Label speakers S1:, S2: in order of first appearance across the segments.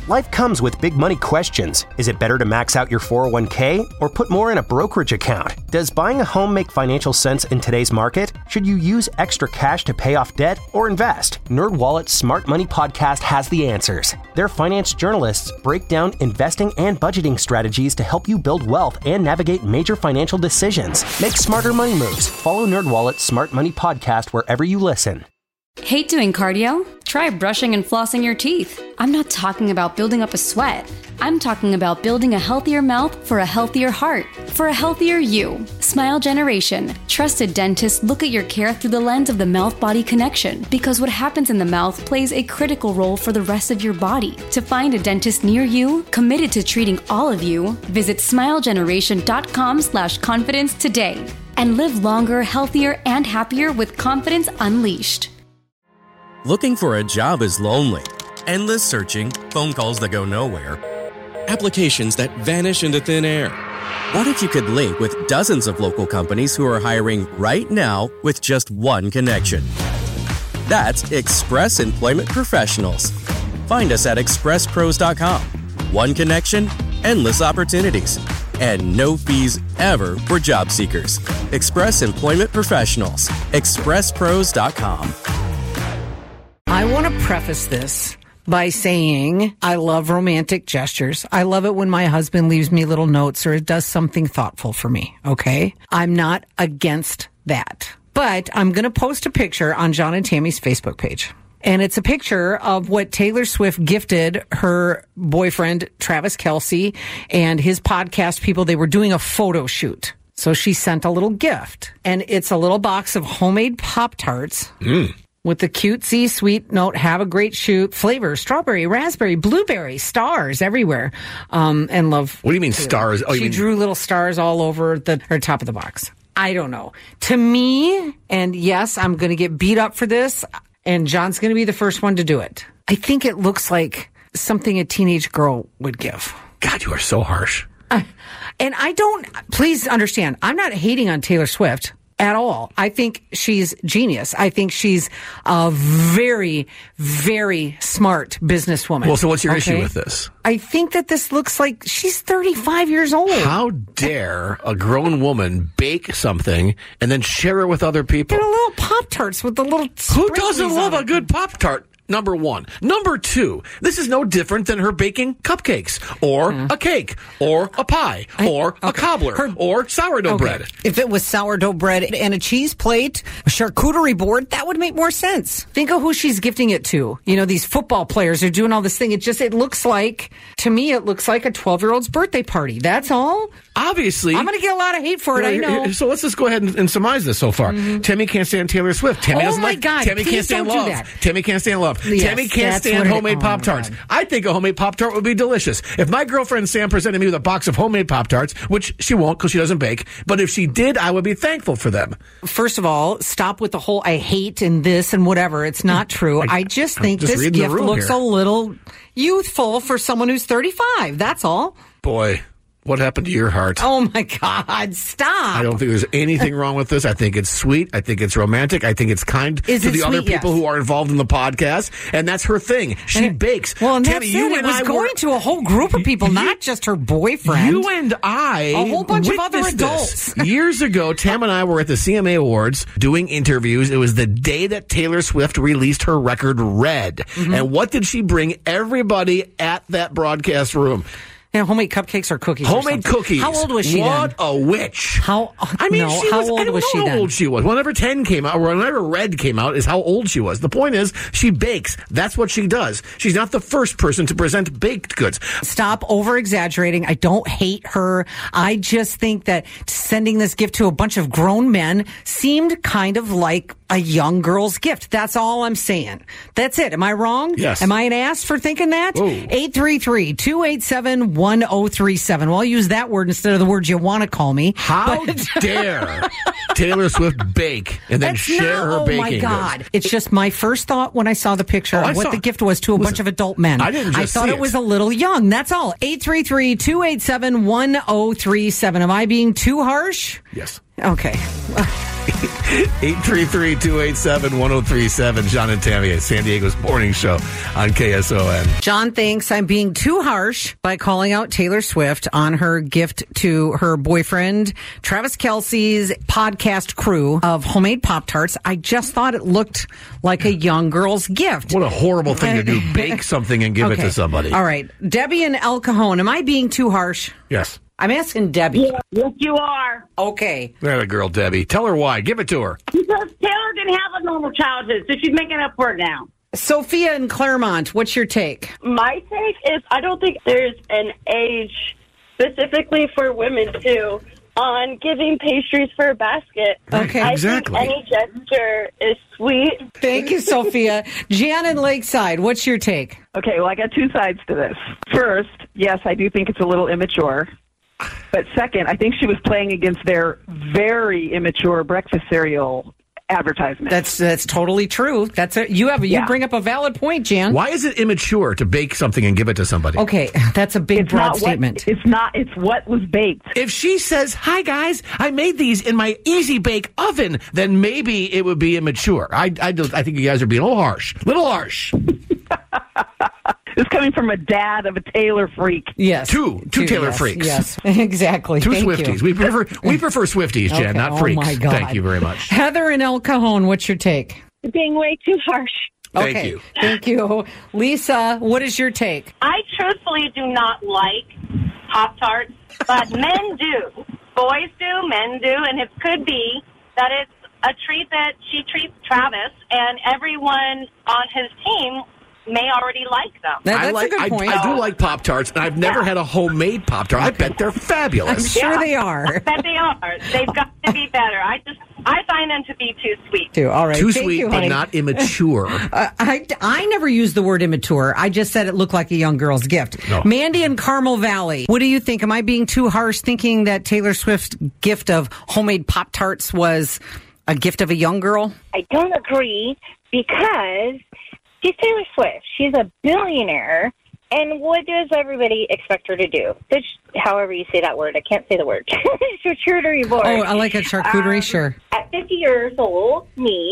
S1: Life comes with big money questions. Is it better to max out your 401k or put more in a brokerage account? Does buying a home make financial sense in today's market? Should you use extra cash to pay off debt or invest? NerdWallet's Smart Money Podcast has the answers. Their finance journalists break down investing and budgeting strategies to help you build wealth and navigate major financial decisions. Make smarter money moves. Follow NerdWallet's Smart Money Podcast wherever you listen.
S2: Hate doing cardio? Try brushing and flossing your teeth. I'm not talking about building up a sweat. I'm talking about building a healthier mouth for a healthier heart, for a healthier you. Smile Generation. Trusted dentists look at your care through the lens of the mouth-body connection, because what happens in the mouth plays a critical role for the rest of your body. To find a dentist near you, committed to treating all of you, visit smilegeneration.com/confidence today. And live longer, healthier, and happier with confidence unleashed.
S3: Looking for a job is lonely. Endless searching, phone calls that go nowhere, applications that vanish into thin air. What if you could link with dozens of local companies who are hiring right now with just one connection? That's Express Employment Professionals. Find us at expresspros.com. One connection, endless opportunities, and no fees ever for job seekers. Express Employment Professionals. expresspros.com.
S4: I want to preface this by saying I love romantic gestures. I love it when my husband leaves me little notes or does something thoughtful for me, okay? I'm not against that. But I'm going to post a picture on John and Tammy's Facebook page. And it's a picture of what Taylor Swift gifted her boyfriend, Travis Kelce, and his podcast people. They were doing a photo shoot. So she sent a little gift. And it's a little box of homemade Pop-Tarts. With the cutesy sweet note, have a great shoot, flavor, strawberry, raspberry, blueberry, stars everywhere, and love.
S5: What do you mean stars? Oh,
S4: she drew little stars all over the top of the box. I don't know. To me, and yes, I'm going to get beat up for this, and John's going to be the first one to do it. I think it looks like something a teenage girl would give.
S5: God, you are so harsh.
S4: And I don't, please understand, I'm not hating on Taylor Swift at all. I think she's genius. I think she's a very, very smart businesswoman.
S5: Well, so what's your issue with this?
S4: I think that this looks like she's 35 years old.
S5: How dare a grown woman bake something and then share it with other people?
S4: They're little Pop-Tarts with the little
S5: Who doesn't love a good Pop-Tart? Number one. Number two, this is no different than her baking cupcakes or a cake or a pie or a cobbler or sourdough bread.
S4: If it was sourdough bread and a cheese plate, a charcuterie board, that would make more sense. Think of who she's gifting it to. You know, these football players are doing all this thing. It looks like, to me, it looks like a 12-year-old's birthday party. That's all.
S5: Obviously.
S4: I'm going to get a lot of hate for it, I know.
S5: So let's just go ahead and surmise this so far. Tammy can't stand Taylor Swift. Tammy doesn't like
S4: God,
S5: Tammy can't stand love. Tammy can't stand love.
S4: Yes,
S5: Tammy can't stand homemade Pop-Tarts. I think a homemade Pop-Tart would be delicious. If my girlfriend Sam presented me with a box of homemade Pop-Tarts, which she won't because she doesn't bake, but if she did, I would be thankful for them.
S4: First of all, stop with the whole I hate and this and whatever. It's not true. I just think this gift looks a little youthful for someone who's 35. That's all.
S5: Boy. What happened to your heart?
S4: Oh, my God. Stop.
S5: I don't think there's anything wrong with this. I think it's sweet. I think it's romantic. I think it's kind to the other people who are involved in the podcast. And that's her thing. She bakes.
S4: Well, and
S5: Tammy,
S4: that's it was going to a whole group of people, not just her boyfriend.
S5: You and I
S4: a whole bunch of other adults.
S5: Years ago, Tam and I were at the CMA Awards doing interviews. It was the day that Taylor Swift released her record, Red. Mm-hmm. And what did she bring everybody at that broadcast room?
S4: Yeah, homemade cupcakes or cookies.
S5: Homemade cookies.
S4: How old was she
S5: What a witch.
S4: How old was she then?
S5: How old she was. Whenever 10 came out, or whenever Red came out, is how old she was. The point is, she bakes. That's what she does. She's not the first person to present baked goods.
S4: Stop over-exaggerating. I don't hate her. I just think that sending this gift to a bunch of grown men seemed kind of like a young girl's gift. That's all I'm saying. That's it. Am I wrong?
S5: Yes.
S4: Am I an ass for thinking that? 833-287-1037. Well, I'll use that word instead of the words you want to call me.
S5: How dare Taylor Swift bake and then share her baking?
S4: Oh, my God. Goods. It's just my first thought when I saw the picture of what the gift was to a bunch of adult men.
S5: I
S4: thought it was a little young. That's all. 833-287-1037. Am I being too harsh?
S5: Yes.
S4: Okay.
S5: 833-287-1037. John and Tammy at San Diego's Morning Show on KSON.
S4: John thinks I'm being too harsh by calling out Taylor Swift on her gift to her boyfriend, Travis Kelce's podcast crew of homemade Pop-Tarts. I just thought it looked like a young girl's gift.
S5: What a horrible thing to do. Bake something and give it to somebody.
S4: All right. Debbie in El Cajon, am I being too harsh?
S5: Yes.
S4: I'm asking Debbie.
S6: Yes, you are.
S4: Okay.
S5: That a girl, Debbie. Tell her why. Give it to her.
S6: Because Taylor didn't have a normal childhood, so she's making up for it now.
S4: Sophia in Claremont, what's your take?
S7: My take is I don't think there's an age specifically for women, too, on giving pastries for a basket.
S4: Okay.
S5: Exactly.
S7: I think any gesture is sweet.
S4: Thank you, Sophia. Jan in Lakeside, what's your take?
S8: Okay, well, I got two sides to this. First, yes, I do think it's a little immature. But second, I think she was playing against their very immature breakfast cereal advertisement.
S4: That's totally true. You bring up a valid point, Jan.
S5: Why is it immature to bake something and give it to somebody?
S4: Okay, that's a big, broad statement.
S8: It's what was baked.
S5: If she says, "Hi guys, I made these in my Easy Bake oven," then maybe it would be immature. I think you guys are being a little harsh.
S8: It's coming from a dad of a Taylor freak.
S4: Yes.
S5: Two Taylor freaks.
S4: Yes, exactly.
S5: Two
S4: Thank
S5: Swifties.
S4: you.
S5: We prefer Swifties, Jen, not freaks.
S4: Oh my God.
S5: Thank you very much.
S4: Heather in El Cajon, what's your take?
S7: Being way too harsh.
S5: Thank you.
S4: Thank you. Lisa, what is your take?
S9: I truthfully do not like Pop-Tarts, but men do. Boys do, men do, and it could be that it's a treat that she treats Travis, and everyone on his team may already like them.
S4: That's a good point.
S5: I do like Pop-Tarts, and I've never had a homemade Pop-Tart. I bet they're fabulous.
S4: I'm sure they are.
S9: I bet they are. They've got to be better. I find them to be too sweet.
S4: All right.
S5: Too
S4: Thank
S5: sweet,
S4: you,
S5: but
S4: honey.
S5: not immature.
S4: I never used the word immature. I just said it looked like a young girl's gift.
S5: No.
S4: Mandy in Carmel Valley, what do you think? Am I being too harsh thinking that Taylor Swift's gift of homemade Pop-Tarts was a gift of a young girl?
S7: I don't agree because she's Taylor Swift. She's a billionaire. And what does everybody expect her to do? However you say that word. I can't say the word. Charcuterie board.
S4: Oh, I like a charcuterie, sure.
S7: At 50 years old,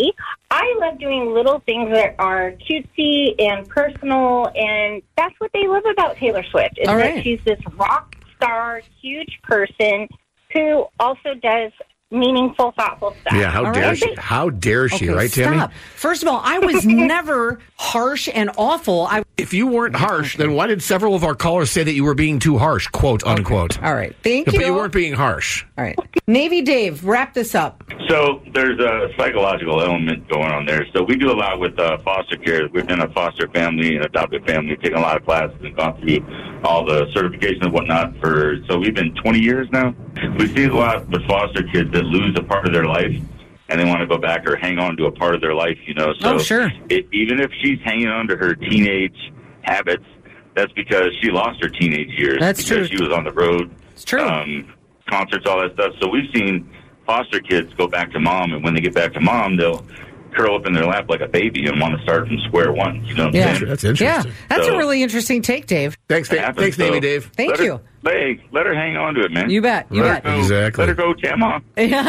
S7: I love doing little things that are cutesy and personal, and that's what they love about Taylor Swift, is that she's this rock star, huge person who also does meaningful, thoughtful stuff.
S5: Yeah, how dare she? How dare she, right, Tammy?
S4: Stop. First of all, I was never harsh and awful.
S5: If you weren't harsh, then why did several of our callers say that you were being too harsh, quote, unquote?
S4: All right. Thank you.
S5: But you weren't being harsh.
S4: All right. Navy Dave, wrap this up.
S10: So there's a psychological element going on there. So we do a lot with foster care. We've been a foster family and adopted family, taken a lot of classes and gone through all the certifications and whatnot so we've been 20 years now. We see a lot with foster kids that lose a part of their life and they want to go back or hang on to a part of their life, So
S4: sure.
S10: Even if she's hanging on to her teenage habits, that's because she lost her teenage years.
S4: That's true.
S10: Because she was on the road.
S4: It's true.
S10: Concerts, all that stuff. So we've seen foster kids go back to mom, and when they get back to mom, they'll curl up in their lap like a baby and want to start from square one. You know what I'm saying?
S5: That's interesting.
S4: Yeah, that's a really interesting take, Dave.
S5: Thanks, Navy Dave.
S4: Thank you.
S10: Let her hang on to it, man.
S4: You bet. You bet.
S5: Exactly.
S10: Let her go, Tama.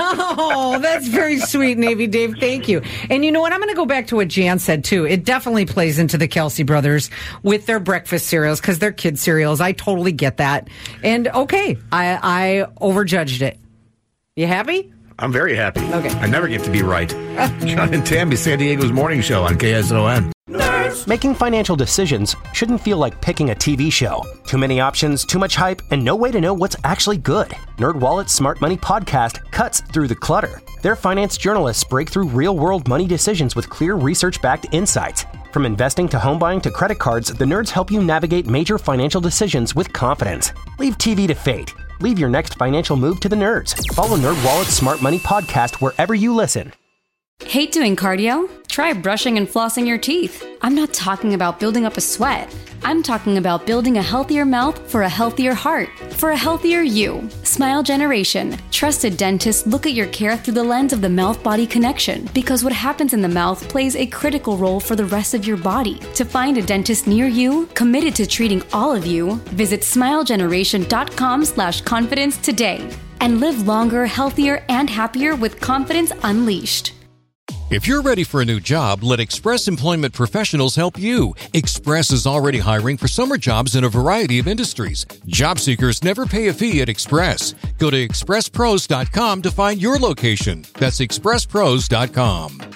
S4: Oh, that's very sweet, Navy Dave. Thank you. And you know what? I'm going to go back to what Jan said, too. It definitely plays into the Kelce brothers with their breakfast cereals because they're kid cereals. I totally get that. And, okay, I overjudged it. You happy?
S5: I'm very happy.
S4: Okay.
S5: I never get to be right. John and Tammy, San Diego's Morning Show on KSON.
S1: Making financial decisions shouldn't feel like picking a TV show. Too many options, too much hype, and no way to know what's actually good. NerdWallet's Smart Money Podcast cuts through the clutter. Their finance journalists break through real-world money decisions with clear research-backed insights. From investing to home buying to credit cards, the nerds help you navigate major financial decisions with confidence. Leave TV to fate. Leave your next financial move to the nerds. Follow NerdWallet's Smart Money Podcast wherever you listen.
S2: Hate doing cardio? Try brushing and flossing your teeth. I'm not talking about building up a sweat. I'm talking about building a healthier mouth for a healthier heart, for a healthier you. Smile Generation. Trusted dentists look at your care through the lens of the mouth-body connection because what happens in the mouth plays a critical role for the rest of your body. To find a dentist near you, committed to treating all of you, visit smilegeneration.com/confidence today. and live longer, healthier, and happier with confidence unleashed.
S11: If you're ready for a new job, let Express Employment Professionals help you. Express is already hiring for summer jobs in a variety of industries. Job seekers never pay a fee at Express. Go to expresspros.com to find your location. That's expresspros.com.